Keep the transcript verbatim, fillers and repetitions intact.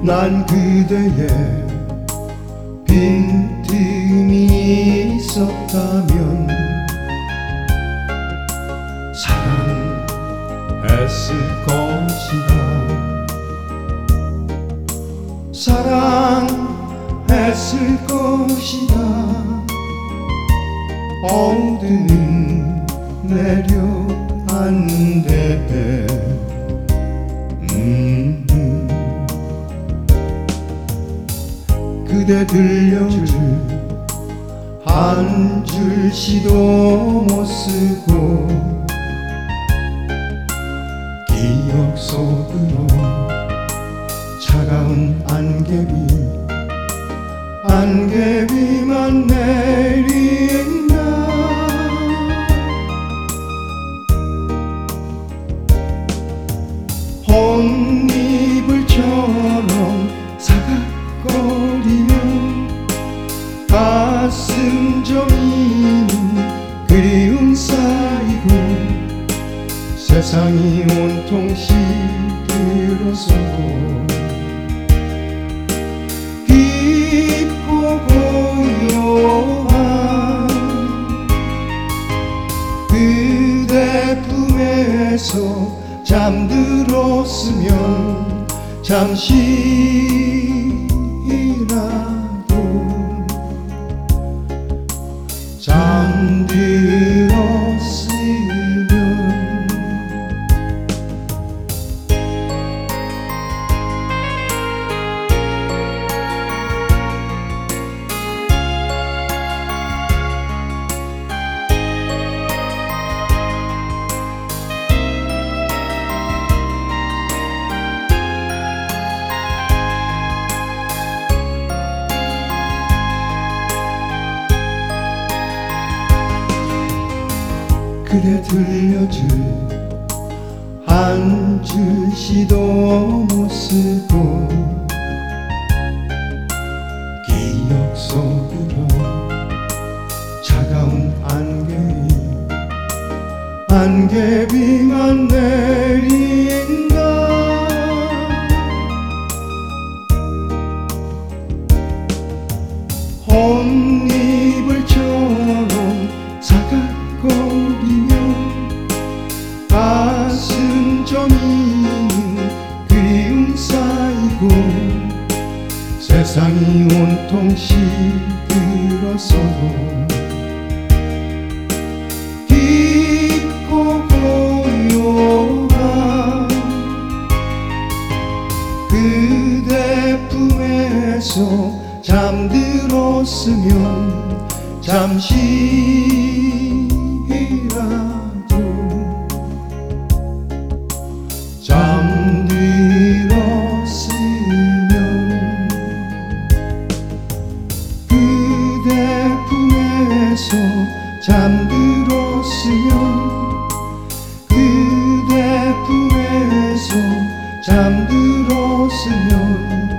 난 그대의 빈틈이 있었다면 사랑했을 것이다. 사랑했을 것이다. 어두는 내려앉는데 음. 그대 들려줄 한 줄 시도 못 쓰고 기억 속으로 차가운 안개비 안개비만 내린다. 혼이불처럼 사각거리며 가슴 저리는 그리움 쌓이고 세상이 온통 시들어서고 깊고 고요한 그대 품에서 잠들었으면 잠시라도 잠들었으면 그대 들려줄 한 줄 시도 못 쓰고 기억 속으로 차가운 안개비 안개비만 내린다. 혼이불처럼 사각거리며 가슴 저리는 그리움 쌓이고 세상이 온통 시들어서고 깊고 고요한 그대 품에서 잠들었으면 잠시라도 잠들었으면 그대 품에서 잠들었으면 그대 품에서 잠들었으면